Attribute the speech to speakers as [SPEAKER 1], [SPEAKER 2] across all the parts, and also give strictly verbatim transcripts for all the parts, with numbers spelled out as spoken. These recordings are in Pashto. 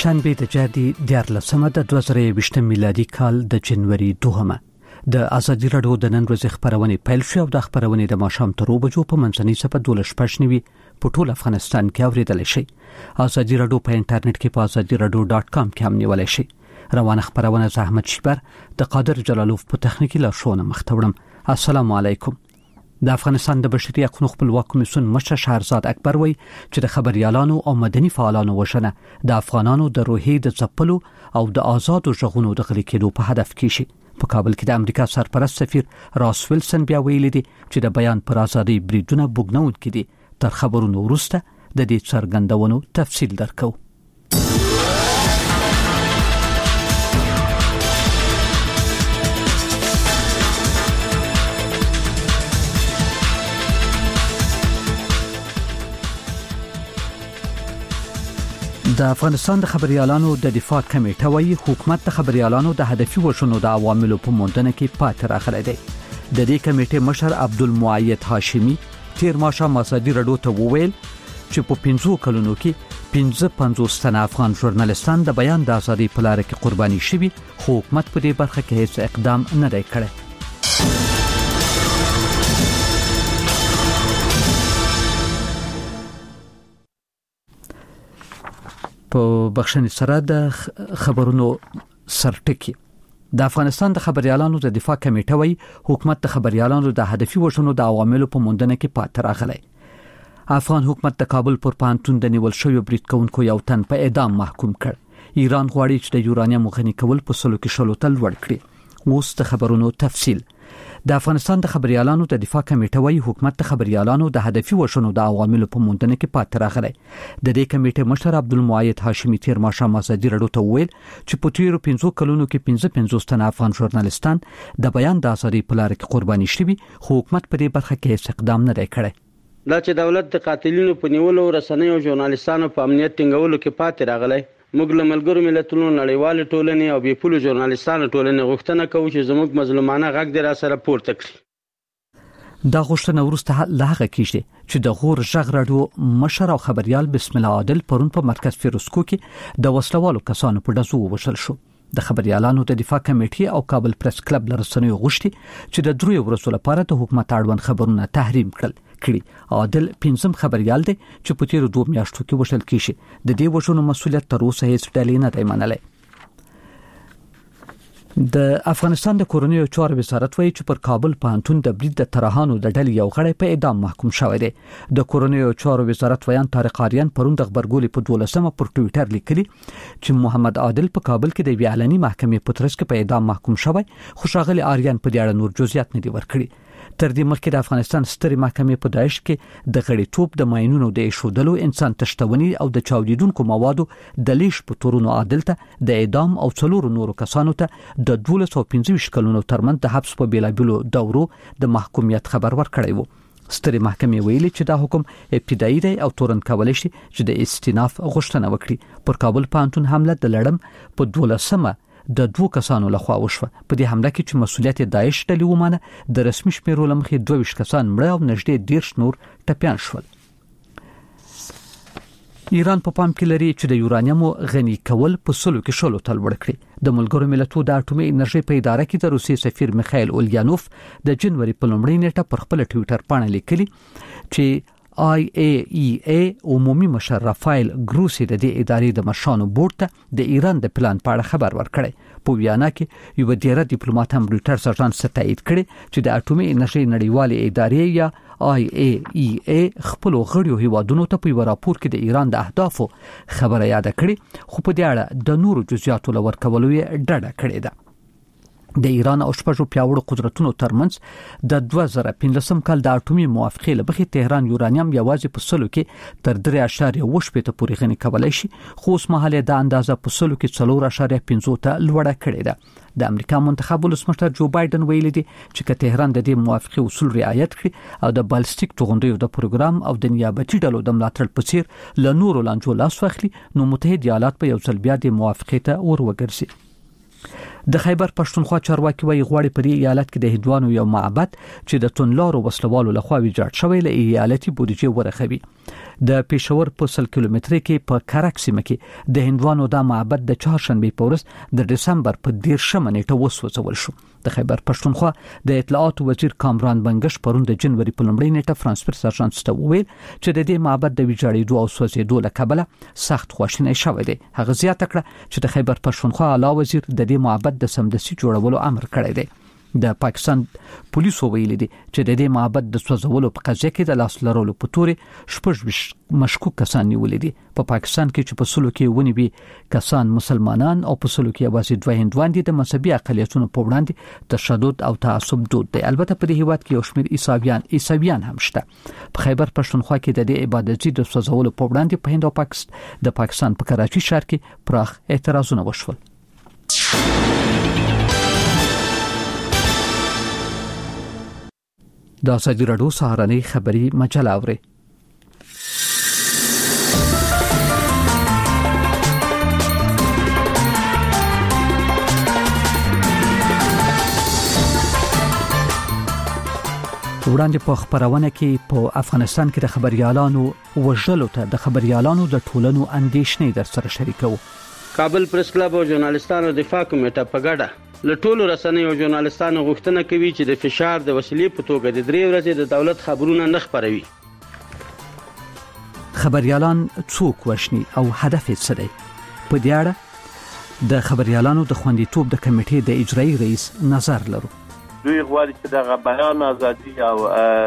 [SPEAKER 1] شنبه د جدي دیارلسمه د دوه زره یوویشت میلادي کال د جنوري دوهمه د ازادي راډیو د نن ورځې خبرونه پیل شو او د خبرونه د ماښام تر بجو په منځنۍ صفه دولس پښنوي په ټول افغانستان کې اوریدل شي. ازادي راډیو په انټرنیټ کې په ازادي راډیو ډاټ کام کې هم نیول شي. روانه خبرونه زحمت شیبر د قادر جلالوف په تخنیکی لارښوونه مختوړم. السلام علیکم. د افغانستان د بشري حقوقو خپلواک کمیسیون مشر شهرزاد اکبر وایي چې د خبريالانو او مدني فعالانو وژنه د افغانانو د روحي د ځپلو او د آزادو ژغونو د غلي کېدو په هدف کې شي. په کابل کې د امریکا سرپرست سفیر راس ویلسن بیا ویلي دي چې د بیان پر ازادي بریدونه بوګنونکي دي. تر خبرونو وروسته د دې څرګندونو تفصیل درکو. د افغانستان د خبريالانو د دفاع کمیټه وايي حکومت د خبريالانو د هدفي وشونو د عواملو په موندنه کې پاتې راغلی دی. د دې کمیټې مشر عبدالمعید هاشمي تیر ماښام ازادي راډیو ته وویل چې په پنځو کلونو کې پنځه پنځوس تنه افغان ژورنالستان د بیان د ازادي په لار کې قرباني شوي، خو حکومت په دې برخه کې هیڅ اقدام نه دی کړی. په بخښنې سره د خبرونو سرټکی د افغانستان د خبريالانو د دفاع کمیټه وايي حکومت د خبريالانو د هدفي وشونو د عواملو په موندنه کې پاتې راغلی. افغان حکومت د کابل پر پانتون د نیول شوی برید کوونکو یو تن په اعدام محکوم کړ. ایران غواړي چې د یورانیم غني کول په سلو کې شلو تل ور کړي. اوس د خبرونو تفصیل. د افغانستان د خبريالانو د دفاع کمیټه وايي حکومت د خبريالانو د هدفي وشونو د عواملو په موندنه کې پاتې راغلی. د دې کمیټې مشر عبدالمعید هاشمي تیر ماښام ازادي راډیو ته وویل چې په تیرو پنځو کلونو کې پنځه پنځوس تنه افغان ژورنالستان د بیان د ازادي په لار کې قرباني شوي، خو حکومت په دې برخه کې هیڅ اقدام نه دی کړی.
[SPEAKER 2] دا چې دولت د قاتلینو په نیولو رسنیو او ژورنالستانو په امنیت ټینګولو کې پاتې راغلی، موږ له ملګرو ملتونو نړیوال ټولنې او بې پولو ژورنالستانو ټولنې غوښتنه کوو چې زموږ مظلومانه غږ دې را سره پورته کړي.
[SPEAKER 1] دا غوښتنه وروسته له هغه کېږي چې د غور ژغ راډیو مشر او خبريال بسم الله عادل پرون په مرکز فیروزکو کې د وسلوالو کسانو په ډزو ووژل شو. د خبريالانو د دفاع کمیټې او کابل پریس کلب لرسنیو غوښتي چې د دریو ورځو لپاره د حکومت اړوند خبرونه تحریم کړل کړي. عادل پنځم خبريال دی چې په تیرو دوه میاشتو کې وشل کېږي. د دې وژنو مسولیت تر اوسه هیڅ ډلې نه دی منلی. د افغانستان د کورنیو چارو وزارت وايي چې پر کابل پانتون د برید د ترهانو د ډلې یو غړی په اعدام محکوم شوی دی. د کورنیو چارو وزارت ویان طارق آریان پرون د خبرګولې په دولسمه پر ټوئیټر لیکلي چې محمد عادل په کابل کې د ویالنی محکمې په ترڅ کې په اعدام محکوم شوی، خو ښاغلي آریان په دې اړه نور جزئیات نه دي ورکړي. تر دې مخکې د افغانستان سترې محکمې په داعش کې د غړیتوب د ماینونو د ایښودلو، انسان تشتونی او د چاودیدونکو موادو د لیش په تورونو عادل ته د اعدام او څلورو نورو کسانو ته د دولس او پنځه ویشت کلونو ترمنځ د حبس په بیلابیلو دورو د محکومیت خبر ورکړی وو. سترې محکمې ویلي چې دا حکم ابتدایي دی او تورن کولای شي چې د استیناف غوښتنه وکړي. پر کابل پانتون حمله د لړم په دولسمه د دوه کسانو لخوا وشوه. په دې حمله کې چې مسولیت داعش ډلې ومانه، د رسمي شمیرو له مخې دوه ویشت کسان مړه او نږدې دېرش نور ټپیان شول. ایران په پام کې لري چې د یورانیم غني کول په سلو کې شلو تل ور کړي. د ملګرو ملتونو د اټومي انرژي په اداره کې د روسي سفیر میخائیل اوليانوف د جنوري په لومړۍ نیټه پر خپل ټوئیټر باندې لیکلي چې آی ای ای ای عمومي مشر رافایل ګروسی د دې ادارې د مشانو بورډ ته د ایران د پلان په اړه خبر ورکړی. په ویانا کې یو ډیر ډیپلوماټ هم رويټرز سرټان ستایید کړي چې د اټومي انرژي نړیوالې ادارې یا آی ای ای ای خپل غړیو هیوادونو ته په یو راپور کې د ایران د اهدافو خبره یاد کړي، خو په دې اړه د نورو جزئیاتو لور کولو یې ډډه کړې ده. د ایران او شپږو پیاوړو قدرتونو ترمنځ د دوه زره پنځلسم کال د اټومي موافقې لپاره تهران یورانیم یوازې په سلو کې تر درې اعشاریه اووه شپېته پورې غني کولای شي، خو اوس مهال د اندازه په سلو کې څلور اعشاریه پنځه ته لوړه کړې ده. د امریکا منتخب ولسمشر جو بایدن ویلي دی چې که تهران د دې موافقې اصول رعایت کړي او د بالستیک توغندیو د پروګرام او د نیابتي ډلو د ملاتړ په څیر له نورو لانجو لاس واخلي، نو متحده ایالات په یو ځل بیا د موافقې ته ور وګرځي. د خیبر پښتونخوا چارواکي وایي غواړي په دې ایالت کې د هندوانو یو معبد چې د تونلارو وسلوالو لخوا ویجاړ شوی له ایالتي بودیجه ورخوي. د پېښور په سل کیلومتري کې په کرک سیمه کې د هندوانو دا معبد د چهارشنبه په ورځ د دسمبر په دیرشمه نیټه وسوځول شو. د خیبر پښتونخوا د اطلاعات وزیر کامران بنگش پرون د جنوري په لومړۍ نیټه فرانس پرس اژانس ته وویل چې د دې معبد د ویجاړېدو او سوځېدو له کبله سخت خواشینی شوی دی. هغه زیاته کړه چې د خیبر پښتونخوا اعلی وزیر د دې معبد د سمدستي جوړولو امر کړی دی. د پاکستان پولیسو ویلي دي چې د دې معبد د سوځولو په قضیه کې د لاس لرلو په تورې شپږ مشکوک کسان نیولي دي. په پاکستان کې چې په سلو کې ونیوي کسان مسلمانان او په سلو کې یوازې دوه هندوان دي د مذهبي اقلیتونو په وړاندې تشدد او تعصب دود دی. البته په دې هیواد کې یو شمېر عیسویان عیسویان هم شته. په خیبر پښتونخوا کې د دې عبادتي د سوځولو په وړاندې په هند او پاکستان د پاکستان په کراچي ښار کې پراخ اعتراضونه وشول. د ازادي راډیو سهارنۍ خبری مجله اوري. وړاندې په خبرونه کې په افغانستان کې د خبريالانو وژلو ته د خبريالانو د ټولنو اندېښنې در سره شریکو.
[SPEAKER 2] کابل پریس کلب او ژورنالستانو دفاع کمیټه په ګډه له ټولو رسنیو او ژورنالستانو غوښتنه کوي چې د فشار د وسیلې په توګه د درې ورځې د دولت خبرونه نه خبروي.
[SPEAKER 1] خبريالان څوک وشني او هدف یې څه دی؟ په دې اړه د خبريالانو د خوندیتوب د کمیټې د اجرایي رئیس نظر لرو.
[SPEAKER 3] دوی غواړي چې د بیان ازادي او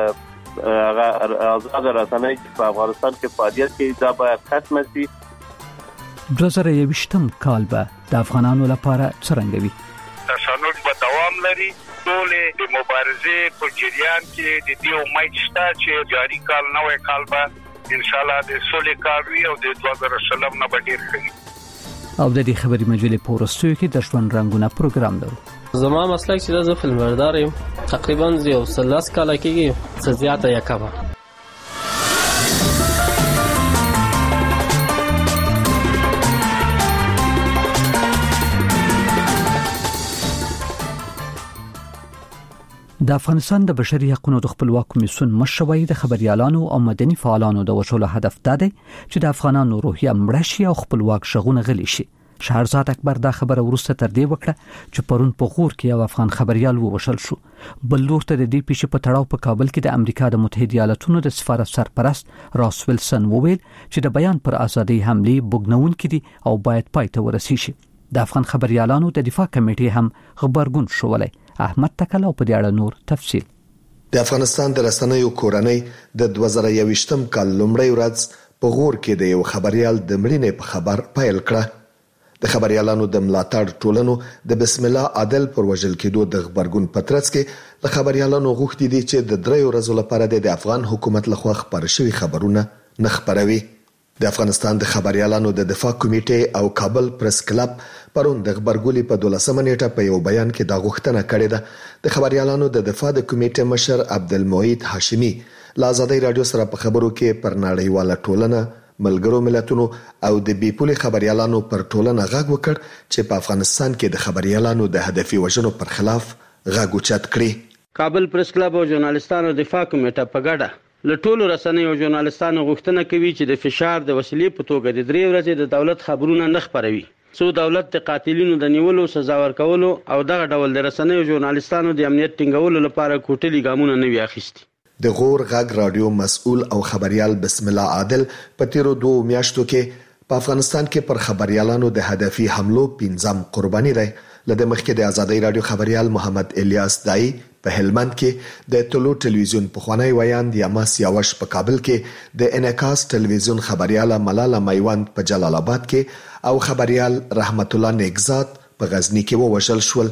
[SPEAKER 3] آزاد رسنۍ په افغانستان کې فعالیت کوي دا باید ختم شي.
[SPEAKER 1] دوه زره یوویشتم کال به د افغانانو لپاره څرنګه وي؟
[SPEAKER 4] تسانود به دوام لري. ټول د مبارزې په جریان کې د دې امید شته چې جاری کال نوې کال به ان شاء الله د سولې کال وي او د دوه زره شلم نه به ډیر ښه.
[SPEAKER 1] او د دې خبري مجلې په ورستیو کې د ژوند رنگونه پروګرام لرو.
[SPEAKER 5] زما مسلک چې د فلم بردار یم تقریبا یو ثلاث کال کېږي څه زیاته یکمه.
[SPEAKER 1] د افغانستان د بشري حقوقو د خپلواک کمیسیون مشروعي د خبريالانو او مدني فعالانو د وژلو هدف دا دی چې د افغانانو روحیه مړه شي او خپلواک شغونه غلي شي. شهرزاد اکبر دا خبره ورسته تر دې وکړه چې پرون په غور کې یو افغان خبريال ووژل شو. بل لور ته د دې پیښې په تړاو په کابل کې د امریکا د متحده ایالاتونو د سفارت سرپرست راس ویلسن وویل چې د بیان پر ازادي حمله بوګنونکې دي او باید پای ته ورسیږي شي. د افغان خبريالانو د دفاع کمیټې هم خبرګون شولای. احمد تکل او په دې اړه نور تفصیل.
[SPEAKER 6] د افغانستان د رسنیو کورنۍ د دوه زره یوویشتم کال لومړۍ ورځ په غور کې د یو خبريال د مړینې په خبر پیل کړه. د خبريالانو د ملاتړ ټولنو د بسم الله عادل پر وژل کېدو د خبرګون پترڅ کې د خبريالانو غوښتي دي چې د درې ورځې لپاره د افغان حکومت لخوا خبر شوی خبرونه نه خبروي. د افغانستان د خبريالانو د دفاع کمیټې او کابل پریس کلب پرون د خبرګولي په دولسمه نیټه په یو بیان کې دا غوښتنه کړې ده. د خبريالانو د دفاع د کمیټې مشر عبدالمعید هاشمي له ازادي رادیو سره په خبرو کې پر نړیواله ټولنه ملګرو ملتونو او د بیپولي خبريالانو پر ټولنه غږ وکړ چې په افغانستان کې د خبريالانو د هدفي وژنو پر خلاف غږ اوچت کړي.
[SPEAKER 2] کابل پریس کلب او ژورنالستانو دفاع کمیټه په ګډه له ټولو رسنیو او ژورنالستانو غوښتنه کوي چې د فشار د وسیلې په توګه د درې ورځې د دولت خبرونه نه خبروي. څو دولت د قاتلینو د نیولو سزا ورکولو او دغه ډول د رسنیو او ژورنالستانو د امنیت ټینګولو لپاره کوټلي ګامونه نه وي اخیستي.
[SPEAKER 6] د غور غږ رادیو مسؤل او خبريال بسم الله عادل په تیرو دوه میاشتو کې په افغانستان کې پر خبريالانو د هدفي حملو پنځم قرباني دی. لدې مخکې د ازادي رادیو خبريال محمد الیاس دای په هلمند کې د ټولو ټلویزیون په خوانی ویاند یاماس یاوش په کابل کې د انعکاس ټلویزیون خبرياله ملاله میوند په جلال آباد کې او خبريال رحمت الله نیکزاد په غزنی کې ووژل شول.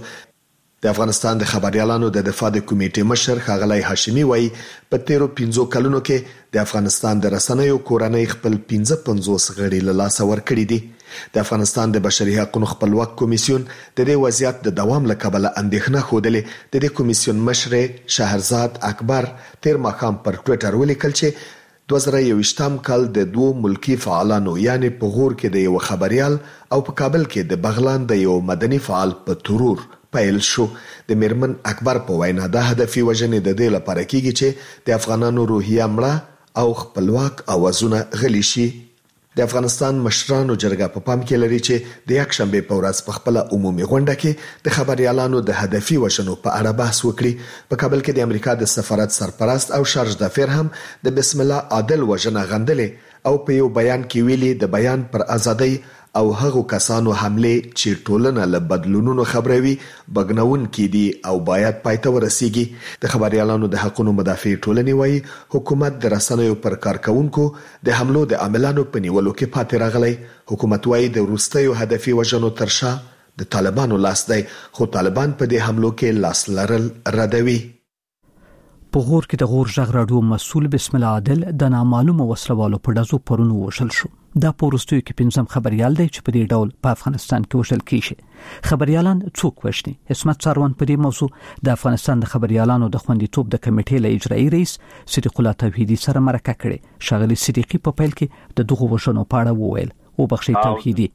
[SPEAKER 6] د افغانستان د خبريالانو د دفاع د کمیټې مشر ښاغلی هاشمي وایي په تیرو پنځو کلونو کې د افغانستان د رسنیو کورنۍ خپل پنځه پنځوس غړي له لاسه ورکړي دي. د افغانستان د بشري حقوقو خپلواک کمیسیون د دې وضعیت د دوام له کبله اندېښنه خوده. د دې کمیسیون مشر شهرزاد اکبر تیر ماښام پر ټوئیټر ولیکل چې دوه زره یوویشتم کال د دوو ملکی فعالانو یعنی په غور کې د یو خبريال او په کابل کې د بغلان د یو مدني فعال په ترور پیل شو. د میرمن اکبر په وینا د هدفي وجنې د دې لپاره کېږي چې د افغانانو روحیه مړه او خپلواک اوازونه غلي شي. د افغانستان مشرانو جرګه په پام کې لري چې د یک شنبه په ورځ په خپل عمومي غونډه کې د خبريالانو د هدفي وژنو په اړه بحث وکړي. په کابل کې د امریکا د سفارت سرپرست او شارج دافیر هم د بسم الله عادل وژنه غندلې او په یو بیان کې ویلي د بیان پر ازادۍ او هغو کسانو حمله چې ټولنه له بدلونونو خبروي بګنون کې دي او باید پایته ورسیږي. د خبريالانو د حقوقو مدافع ټولنې وایي حکومت د رسنیو پر کارکونکو د حملو د عاملانو په نیولو کې پاتې راغلی. حکومت وایي د وروستیو هدفي وژنو ترشا د طالبانو لاس دی، خو طالبان په دې حملو کې لاس لرل ردوي.
[SPEAKER 1] په غور کې د غور ژغ راډیو مسؤل بسم الله عادل د نامعلومه وسلوالو په ډزو پرونو وشل شو. دا پورستوي کې پنځم خبريال دی چې په دې ډول په افغانستان کې وشل کیږي. خبريالان څوک وښني؟ حسمت ساروان په دې موضوع د افغانستان د خبريالانو د خوندیتوب د کمیټې له اجرایي رئیس صدیق الله توحیدی سره مرکه کړې. شاغلی صدیقی په پیل کې د دغه وژنو په اړه وویل او بخښي توحیدی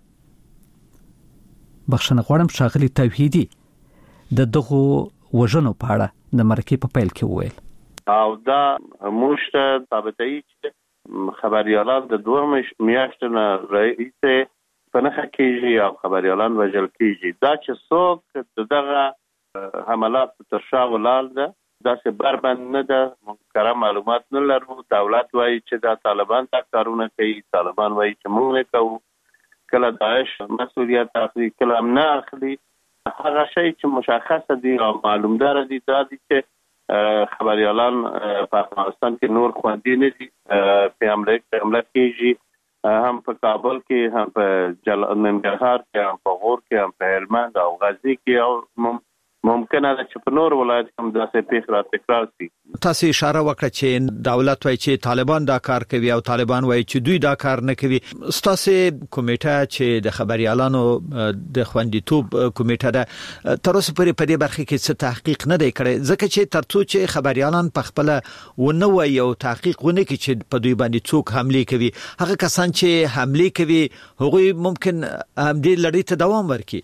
[SPEAKER 1] بخښنه غواړم شاغلی توحیدی د دغه وژنو په اړه د مرکې په پیل کې وویل
[SPEAKER 3] او دا موږ ته ثابتوي چې خبريالان د دوه میاشتو نه رئیس په نخښه کېږي او خبريالان وژل کېږي. دا چې څوک دغه حملات تر شا ولاړ ده داسې بربند نه ده. موږ کره معلومات نه لرو. دولت وایي چې دا طالبان دا کارونه کوي، طالبان وایي چې موږ نه کوو. کله داعش مسؤلیت اخلي کله هم نه اخلي. هغه شی چې مشخصه دي او معلومدار دي دا دي چې خبريالان په افغانستان کې نور خوندي نه دي. په امریکا حمله کېږي هم په کابل کې هم په ننګرهار کې هم په غور کې هم په هلمند او غزني کې او ممکنه ده چې په نور ولایت هم داسې پیښې را تکرار شي.
[SPEAKER 7] تاسو اشاره وکړه چې دولت وایي چې طالبان دا کار کوي او طالبان وایي چې دوی دا کار نه کوي. ستاسو کمیټه چې د خبريالانو د خوندیتوب کمیټه ده تر اوسه پورې په دې برخه کې څه تحقیق نه دی کړی، ځکه چې ترڅو چې خبريالان په خپل ونه وایي او تحقیق ونه کوي چې په دوی باندې څوک حمله کوي، هغه کسان چې حمله کوي هغوی ممکن هم دې لړۍ ته دوام ورکړي.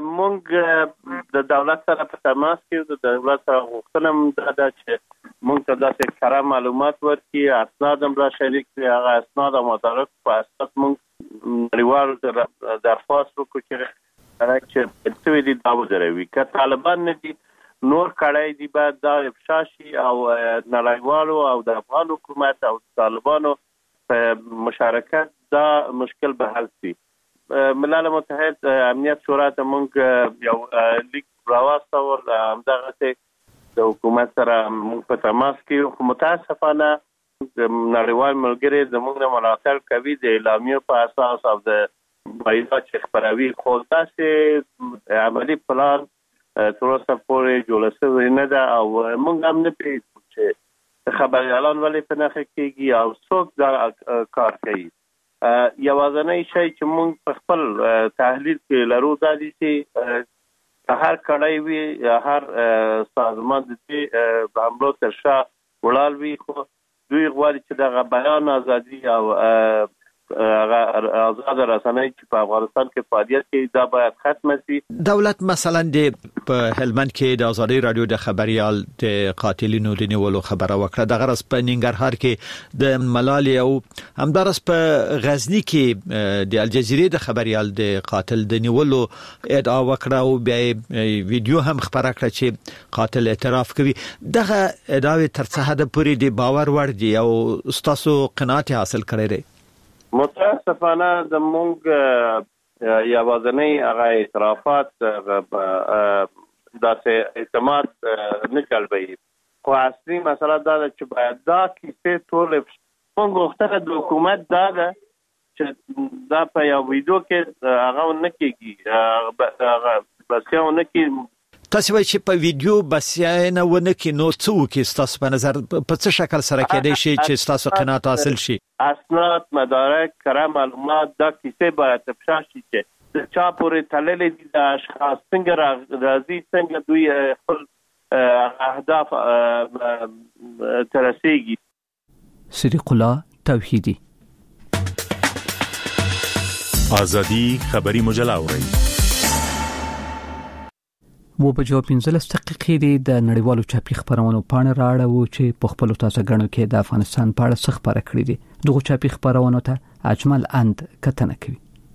[SPEAKER 3] مونږ د دولت سره په تماس کې د دولت سره غوښتنه ده چې مونږ ته داسې کره معلومات ورکړي، اسناد هم را شریک کړي. هغه اسناد او مدارک په اساس مونږ نړیوال درخواست وکړو چې چې دي دا وزروي. که طالبان نه دي نور کړای دي باید دا افشا شي او نړیوالو او د افغان حکومت او طالبانو په مشارکت دا مشکل به حل شي. ملل متحد امنیت شورا ته مونږ یو لیک راوستول، همدغه د حکومت سره مونږ په تماس کې، خو متاسفانه نړیوال ملګري زموږ نه ملاتړ کوي د اعلامیو په اساس او د بایدا چې خبروي، خو داسې عملي پلان تر اوسه پورې جوړ شوی نه ده او مونږ هم نه پوهېږو چې خبريالان ولې په نښه کېږي او څوک دا کار کوي. یوازنی شی چې مونږ په خپل تحلیل کې لرو دا دي چې هر کړای وي هر سازمان د دې په حملو تر شا ولاړ وي، خو دوی غواړي چې دغه بیان ازادي او آزاد رسنۍ چې په افغانستان کې فعالیت کوي دا باید ختم شي.
[SPEAKER 7] دولت مثلا د په هلمند کې د ازادي رادیو د خبريال د قاتلینو د نیولو خبره وکړه، د غرض په ننګرهار کې د ملالي او همدارس په غزني کې د الجزیرې د خبريال د قاتل د نیولو ادعا وکړه او بیا ویډیو هم خبره کړه چې قاتل اعتراف کوي. دغه ادعاوې تر څه حد پورې د باور وړ دي او تاسو قناعت حاصل کړی دی؟
[SPEAKER 3] متاسفانه د مونږ یوازنی هغه اعترافات داسې اعتماد نه جلبوي، خو اصلي مسله دا ده چې باید دا کیسې ټولې مونږ غوښتنه د حکومت دا ده چې دا په یو ویډیو کې هغه ونه کېږي، هغه بسیا ونه کېږي.
[SPEAKER 7] تاسو وایئ چې په ویډیو بسیاینه ونه کې نو څه وکړي ستاسو په نظر په څه شکل سره کېدای شي چې ستاسو قناعت حاصل شي؟
[SPEAKER 3] اسناد، مدارک، کره معلومات، دا کیسې باید افشا شي چې د چا پورې تړلې دي، د اشخاص څنګه راځي، څنګه دوی خپل اهداف ترسيږي.
[SPEAKER 1] صدیق الله توحیدی.
[SPEAKER 8] آزادی خبری مجله اورئ.
[SPEAKER 1] و په جواب پنځلس دقیقې د نړیوالو چاپي خبرونو پاڼه راړو چې په خپل تازه غړنو کې د افغانستان په اړه څه خبره کړې دي. دغه چاپي خبرونو ته اجمل اند کتنه کوي.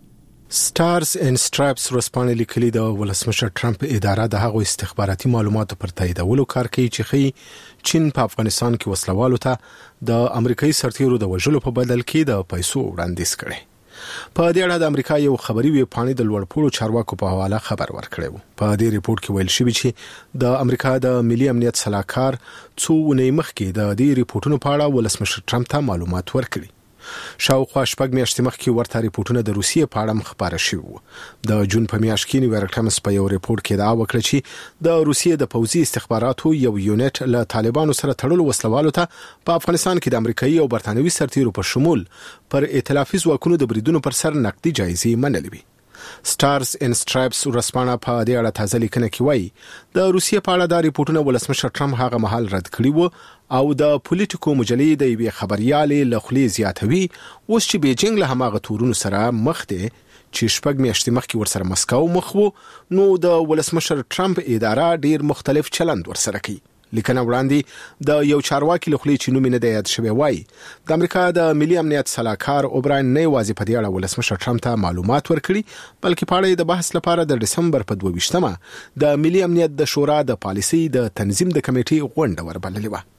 [SPEAKER 9] سټارز ان سټرایپس ورسپانې لیکلي د ولسمشر ټرمپ اداره د هغو استخباراتي معلوماتو پر تاییدولو کار کوي چې خي چین په افغانستان کې وسلوالو ته د امریکایي سرتیرو د وژلو په بدل کې د پیسو وړاندیز کړي. په دې اړه د امریکا یو خبري ویب پاڼې د لوړپوړو چارواکو په حواله خبر ورکړی و. په دې ریپورت کې ویل شوی چې د امریکا د ملي امنیت صلاحکار څو ونې مخکې د دې ریپورتونو په اړه ولسمشر ټرمپ ته معلومات ورکړي. شاوخوا شپږ میاشتې مخکې ورته ریپورتونه د روسیې په اړه خبره شوي وو. د جون په میاشت کې نیویارک ټایمز په یو ریپورت کې دا وکړه چې د روسیې د پوځي استخباراتو یو یونټ له طالبانو سره تړلو وسلوالو ته په افغانستان کې د امریکایي او برتانوي سرتیرو په شمول پر ائتلافي ځواکونو د بریدونو پر سر نقدي جایزې منلې وي. سټارز ان سټرایپس ورسپانه په دې اړه تازه لیکنه کې وایي د روسیې په اړه دا ریپورتونه ولسمشر ټرمپ هغه مهال رد کړي وو او د پولیټیکو مجلې د یوې خبريالې لخلې زیاتوي اوس چې بیجینګ له هماغه تورونو سره مخ دی چې شپږ میاشتې مخکې ورسره مسکو مخ وو. نو د ولسمشر ټرمپ اداره ډیر مختلف چلند ورسره کوي. لیکنه وړاندې د یو چارواکي لخلې چې نوم یې نه دی یاد شوی وایي د امریکا د ملي امنیت صلاحکار اوبراین نه یوازې په دې اړه ولسمشر ټرمپ ته معلومات ورکړي بلکې په اړه د بحث لپاره د دسمبر په دوه ویشتمه د ملي امنیت د شورا د پالیسي د تنظیم د کمیټې غونډه وربللې و.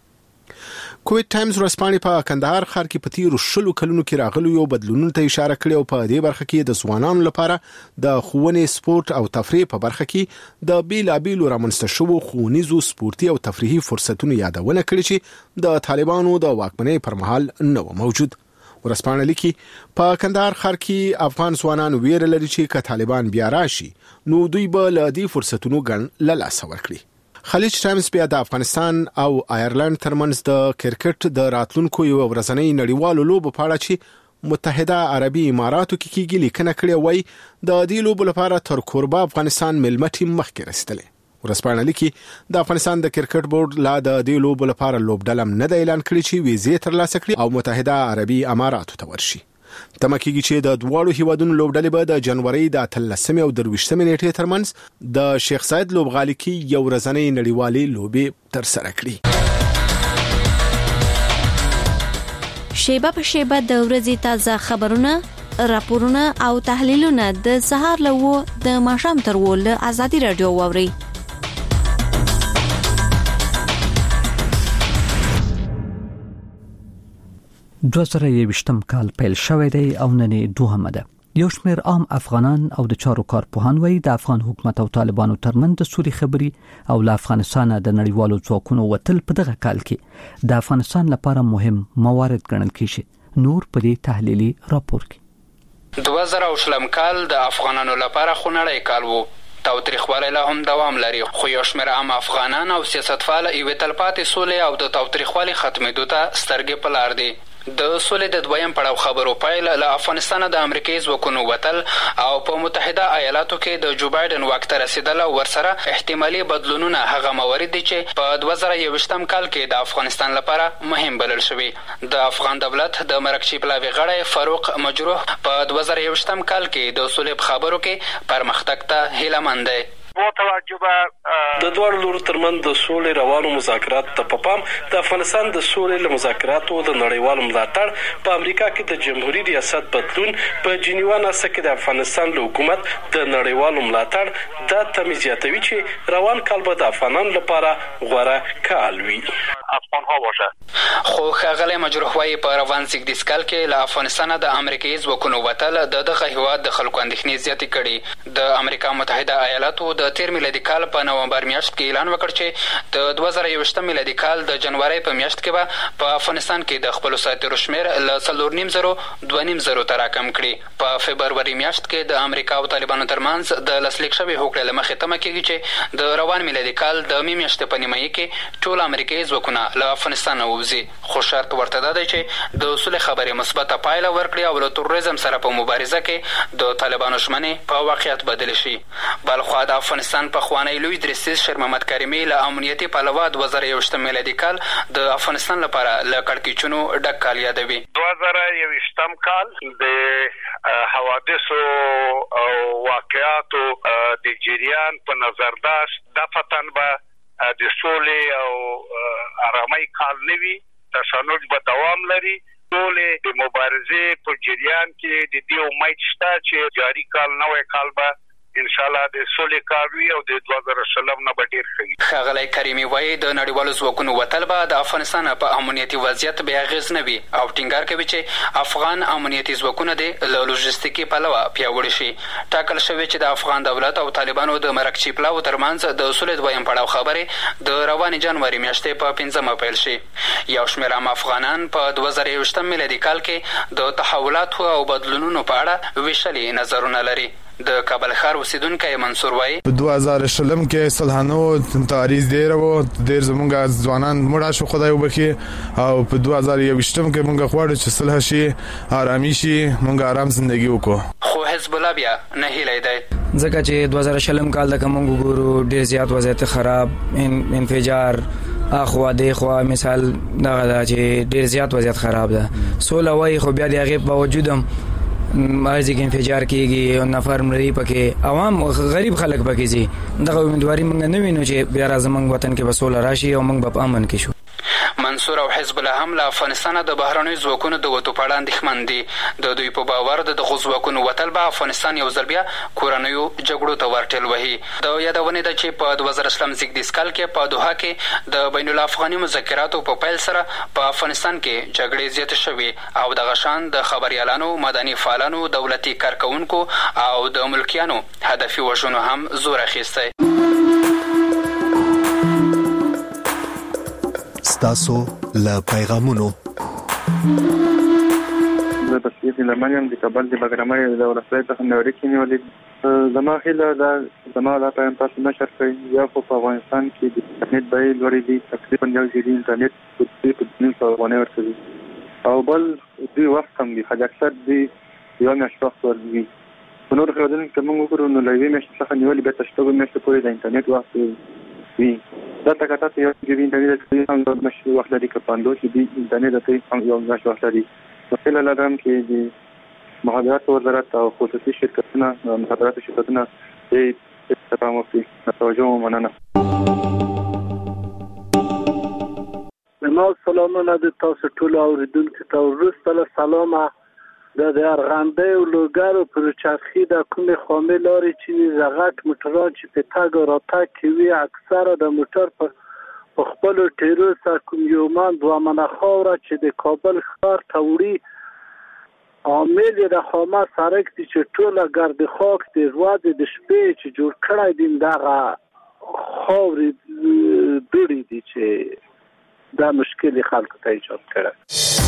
[SPEAKER 9] کویت ټایمز ورسپانې په کندهار ښار کې په تیرو شلو کلونو کې راغلو یو بدلونونو ته اشاره کړې او په دې برخه کې د ځوانانو لپاره د ښوونې سپورت او تفریح په برخه کې د بیلابیلو رامنځته شوو ښوونیزو سپورتي او تفریحي فرصتونو یادونه کړې چې د طالبانو د واکمنۍ پر مهال نه و موجود. ورسپانې لیکي په کندهار ښار کې افغان ځوانان ویره لري چې که طالبان بیا راشي نو دوی به له دې فرصتونو ګڼ له لاسه ورکړي. خلیج ټایمز بیا د افغانستان او آیرلند ترمنځ د کرکټ د راتلونکو یو ورځنۍ نړیوالو لوبو په اړه چې متحده عربي اماراتو کې کېږي لیکنه کړې وای د دې لوبو لپاره تر کوربه افغانستان ملمه ټیم مخکې رسیدلی. ورسپانې لیکي د افغانستان د کرکټ بورډ لا د دې لوبو لپاره لوبډله نه د اعلان کړی چې ویزې ترلاسه کړي او متحده عربي اماراتو ته ورشي. تمه کېږي چې د دواړو هیوادونو لوبډلې به د جنوري د اتلسمې او درویشتمې نیټې ترمنځ د شیخ زاید لوبغالي کې یو ورځنۍ نړیوالې لوبې ترسره کړي.
[SPEAKER 10] شیبه په شیبه د ورځې تازه خبرونه، راپورونه او تحلیلونه د سهار له و د ماښام تر و له ازادي رادیو واوري.
[SPEAKER 1] دوه زره یوویشتم کال پیل شوی دی او نن دوهمه ده. یو شمېر عام افغانان او د چارو کارپوهان وایي د افغان حکومت او طالبانو ترمنځ د سولې خبرې او له افغانستان د نړیوالو ځواکونو وتل په دغه کال کې د افغانستان لپاره مهم موارد ګڼل کیږي. نور په دې تحلیلي راپور کې
[SPEAKER 11] دوه زره شلم کال د افغانانو لپاره خونړی کال وو. تاوتریخوالی لا هم دوام لري خو یو شمېر عام افغانان او سیاستوال یوې تلپاتې سولې او د تاوتریخوالي ختمېدو ته سترګې په لار دي. د سولې د دویم پړاو خبرو پیل له افغانستان د امریکایي ځواکونو وتل او په متحده ایالاتو کې د جو بایدن واک ته رسیدل او ورسره احتمالي بدلونونه هغه موارد دي چې په دوه زره یوویشتم کال کې د افغانستان لپاره مهم بلل شوي. د افغان دولت د مرکزي پلاوي غړی فاروق مجروح په دوه زره یوویشتم کال کې د سولې په خبرو کې پرمختګ ته هیله مند دی.
[SPEAKER 12] متوجبه د دوه لورو ترمنځ د سولې روانو مذاکرات ته په پام د افغانستان د سولې له مذاکراتو د نړیوالو ملاتړ په امریکا کې د جمهوریت ریاست بدلون په جنیوا ناسه کې د افغانستان له حکومت د نړیوالو ملاتړ دا تمې زیاتوي چې روان کال به د افغانانو لپاره غوره کال وي.
[SPEAKER 11] افغانها باشه. خو ښاغلی مجروح وایي په روان زیږدیز کال کې له افغانستانه د امریکایي ځواکونو وتل د دغه هېواد د خلکو اندېښنې زیاتې کړي. د امریکا متحده ایالاتو د تیر میلادي کال په نومبر میاشت کې اعلان وکړ چې د دوه زره یوویشتم میلادي کال د جنوري په میاشت کې به په افغانستان کې د خپلو سرتیرو شمېر له څلور نیم زرو دوه نیم زرو ته راکم کړي. په فبروري میاشت کې د امریکا او طالبانو ترمنځ د لاسلیک شوې هوکړې له مخې تمه کېږي چې د روان میلادي کال د مې میاشتې په نیمایي کې ټول امریکایي ځواکونه له افغانستان ووځي، خو شرط ورته دی چې د اصول خبرې مثبته پایله ورکړي او له تروریزم سره په مبارزه کې د طالبانو ژمنې په واقعیت بدل شي. بلخوا د افغانستان پخوانی لوی درستیز شیر محمد کریمي له امنیتي پلوه دوه زره یوویشتم میلادي کال د افغانستان لپاره له کړکېچونو ډک کال یادوي.
[SPEAKER 4] دوه زره یوویشتم کال د حوادثو او واقعاتو د جریان په نظرداشت دفتن به د سولې او آرامۍ کال نه وي، تشنج به دوام لري. ټولې د مبارزې په جریان کې د دې امید شته چې جاري کال نوی کال به ان شاء الله د سولې کال وي او د دوه زره شلم نه به ډېر ښه وي.
[SPEAKER 11] ښاغلی کریمي وایي د نړیوالو ځواکونو وتل به د افغانستان په امنیتي وضعیت بې اغېز نه وي او ټینګار کوي چې افغان امنیتي ځواکونه دې له لوژستیکي پلوه پیاوړي شي. ټاکل شوي چې د افغان دولت او طالبانو د مرکچي پلاو ترمنځ د اصول دویم پړاو خبرې د روانې جنوري میاشتې په پنځمه پیل شي. یو شمېر عام افغانان په دوه زره یوویشتم میلادي کال کې د تحولاتو او بدلونونو په اړه ویشلي نظرونه لري. د کابل ښار اوسیدونکی منصور وایي
[SPEAKER 13] په دوه زره شلم کې صلحانو تعریض ډېر و، ډېر زمونږ ځوانان مړه شو، خدای وبخي، او په دوه زره یوویشتم کې مونږ غواړو چې صلح شي، آرامي شي، مونږ آرام زندگی وکړو.
[SPEAKER 11] خو حزب الله بیا نه هیلی دی
[SPEAKER 14] ځکه چې دوه زره شلم کال د کومو ګورو ډېر زیات وضعیت خراب، انفجار اخوا دی خو مثال دغه دا چې ډېر زیات وضعیت خراب ده. سوله وایي خو بیا د هغې باوجود هم مارځي کې انفجار کېږي او نفر مړي پکې، عوام غریب خلک پکې ځي. دغه امیدواري موږ نه وینو چې بیا را زموږ وطن کې به سوله راشي او موږ به په امن کې شو.
[SPEAKER 11] منصور او حزب الله هم له افغانستانه د بهرنیو ځواکونو د وتو په اړه اندېښمن دي. د دوی په باور د دغو ځواکونو وتل به افغانستان یو ځل بیا کورنیو جګړو ته ورټېل وهي. د یادونې ده چې په دوه زره شلم زېږدیز کال کې په دوحه کې د بین الافغاني مذاکراتو په پیل سره په افغانستان کې جګړې زیاتې شوې او دغه شان د خبریالانو، مدني فعالانو، دولتي کارکوونکو او د ملکیانو هدفي وژنو هم زور اخیستی.
[SPEAKER 6] ستاسو له پیغامونو
[SPEAKER 15] زه په سیاسي لمن یم د کابل د بګرامۍ د ولسوالۍ څخه مې اړیکې نیولې. زما هیله دا زما دا پیغام تاسو نشر کړئ، یا خو په افغانستان کې د انټرنیټ بیې لوړې دي، تقریبا یو جي بي انټرنیټ په نیم سوه افغانۍ ورکوي، او بل دوی وخت هم وي، حد اکثر دوی یوه میاشت وخت ورکوي. په نورو هېوادونو کې موږ وګورو نو له یوې میاشتې څخه نیولې بیا تر شپږو میاشتو پورې د انټرنیټ وخت وي. دا تکاتات یو جی بي انټرنیټ هم یو میاشت وخت لري، که پنځوس جي بي انټرنیټ هم یو میاشت وخت لري. نو هیله لرم چې د مخابراتو وزارت او خصوصي شرکتونه مخابراتو شرکتونه دې تفاهم وکړي. توجه مو مننه.
[SPEAKER 16] زما سلامونه د تاسو ټولو اورېدونکو ته. وروسته له سلامه د ارغندې او لوګرو پر چرخي د کومې خامې لارې چې د غټ موټران چې په تګ او راتګ کوي، اکثره د موټر په خپلو ټیرو سره کوم یو من دوه منه خاوره چې د کابل ښار ته وړي، عامل یې د خامه سړک دی چې ټوله ګرد خاک د ورځې د شپې چې جوړ کړی دي، دغه خاورې دوړې دي چې دا مشکل خلکو ته ایجاد کړی.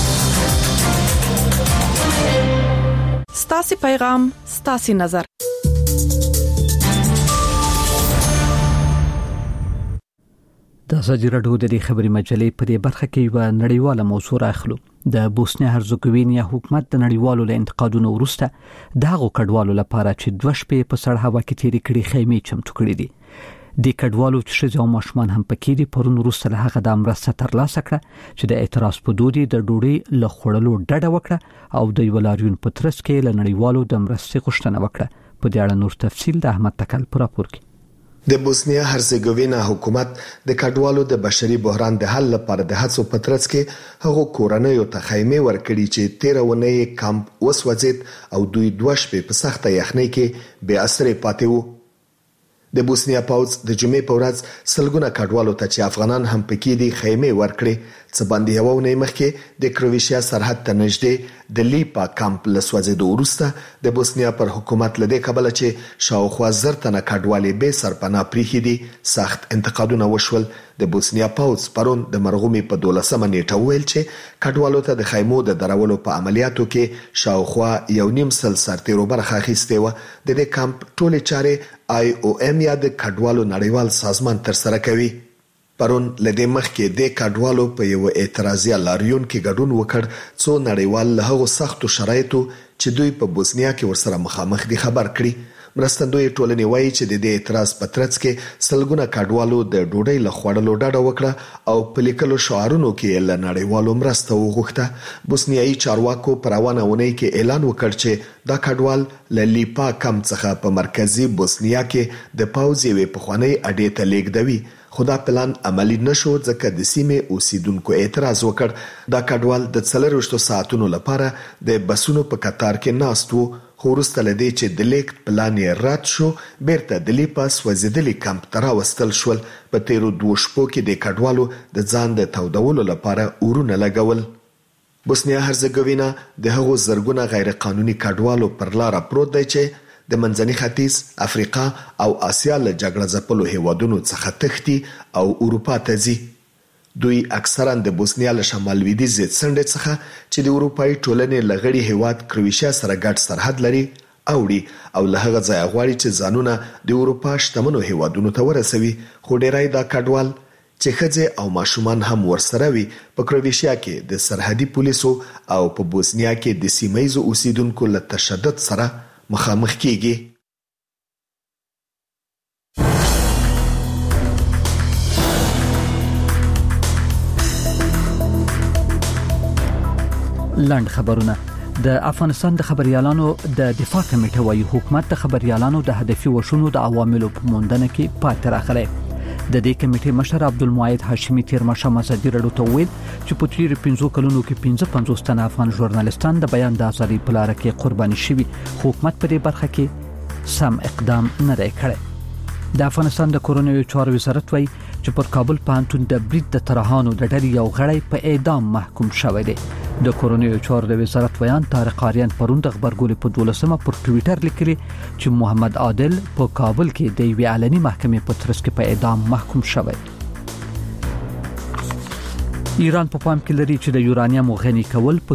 [SPEAKER 17] ستاسي پیغام ستاسي نظر.
[SPEAKER 1] د ازادي راډیو د خبري مجلې په دې برخه کې یو نړیواله موضوع راخلو. د بوسنیا هرزګوینیا حکومت د نړیوالو له انتقادونو وروسته دغه کډوالو لپاره چې دوه شپې په سړه هوا کې تیرې کړې خیمې چمتو کړې دي. د کډوالو چې ښځې او ماشومان هم پکې دي پرون وروسته له هغه د مرسته ترلاسه کړه چې د اعتراض په دودي د ډوډۍ له خوړلو ډډه وکړه او د یو لاریون په ترڅ کې له نړیوالو د مرستې غوښتنه وکړه. په دې اړه نور تفصیل د احمد تکل پر راپور کې.
[SPEAKER 6] د بوسنیا هرزګوینا حکومت د کډوالو د بشري بحران د حل لپاره د هڅو په ترڅ کې هغه کورنۍ ته خیمه ورکړي چې تیر ونه کمپ وسوځید او دوی دوه شپې په سخته یخنۍ کې بې اثر پاتې وو. د بوسنیا پاوز د جمعې په ورځ سلګونه کډوالو ته چې افغانان هم پکې دي خیمه ورکړي، څه باندې یو نه مخکې د کروشیا سرحد ته نږدې د لیپا کمپ لسوځېدو وروسته د بوسنیا پر حکومت لدې کبله چې شاوخوا زر تنه کډوالې به سرپناه پریخي دي سخت انتقادونه وشول. د بوسنیا پاوز پرون د مرغومي په دولسمه نیټه ویل چې کډوالو ته د خیمو د درولو په عملیاتو کې شاوخوا یو نیم سل سرتیرو برخه اخیستې و. د دې کمپ ټولې چارې آی او ام یا د کډوالو نړیوال سازمان تر سره کوي. پرون لدې مخ کې د کډوالو په یو اعتراضي لاریون کې ګډون وکړ څو نړیوال له هغو سختو شرایطو چې دوی په بوسنیا کې ورسره مخامخ دي خبر کړي. مرستندوی ټولنې وایي چې د دې اعتراض په ترڅ کې سلګونه کډوالو د ډوډۍ له خوړلو ډډه وکړه او په لیکلو شعارونو کې له نړیوالو مرسته وغوښته. بوسنیایي چارواکو پر روانه اونۍ کې اعلان وکړ چې دا کډوال له لیپا کم څخه په مرکزی بوسنیا کې د پاوز یوې پخوانۍ اډې ته لیږدوي، خو دا پلان عملی نشو ځکه د سیمې اوسیدونکو اعتراض وکړ. دا کډوال د څلرویشتو ساعتونو لپاره د بسونو په قطار کې ناست وو، خو وروسته له دې چې د لیږد پلان یې رد شو بیرته د لیپا سوځېدلي کمپ ته راوستل شول. په تیرو دوو شپو کې د کډوالو د ځان د تودولو لپاره اورونه لګول. بوسنیا هرزګوینا د هغو زرګونه غیر قانوني کډوالو پر لار پروت دی چې د منځني ختیځ، افریقا او آسیا له جګړه ځپلو هیوادونو څخه تښتي او اروپا ته ځي. دوی اکثرا د بوسنیا له شمال لویدیځ څنډې څخه چې د اروپایي ټولنې لغړی هیواد کروشیا سره ګډ سرحد لري اوړي او له هغه ځای غواړي چې ځانونه د اروپا شتمنو هیوادونو ته ورسوي. خو ډیری دا کډوال چې ښځې او ماشومان هم ورسره وي په کروشیا کې د سرحدي پولیسو او په بوسنیا کې د سیمایي اوسیدونکو له تشدد سره مخامخ کیږي.
[SPEAKER 1] لاند خبرونه. د افغانستان د خبريالانو د دفاع کمیټه وايي حکومت د خبريالانو د هدفي وشونو د عواملو په موندنه کې پاتې راغلی. د دې کمیټې مشر عبدالمعید هاشمي تیر ماښام ازادي راډیو ته وویل چې په تیر پنځو کلونو کې پنځه پنځوس تنه افغان ژورنالستان د بیان د ازادۍ په لار کې قرباني شوي، خو حکومت په دې برخه کې سم اقدام نه دی کړی. د افغانستان د کورونیو چارو وزارت وايي چې پر کابل پوهنتون د برید د ترهانو د ډلې یو غړی په اعدام محکوم شوی دی. د کورونیو چارو د وزارت ویان طارق آریان پرون د خبرګولۍ په دولسمه پر ټویټر لیکلي چې محمد عادل په کابل کې د یوې علني محکمې په ترڅ کې په اعدام محکوم شوی. ایران په پام کې لري چې د یورانیم غني کول په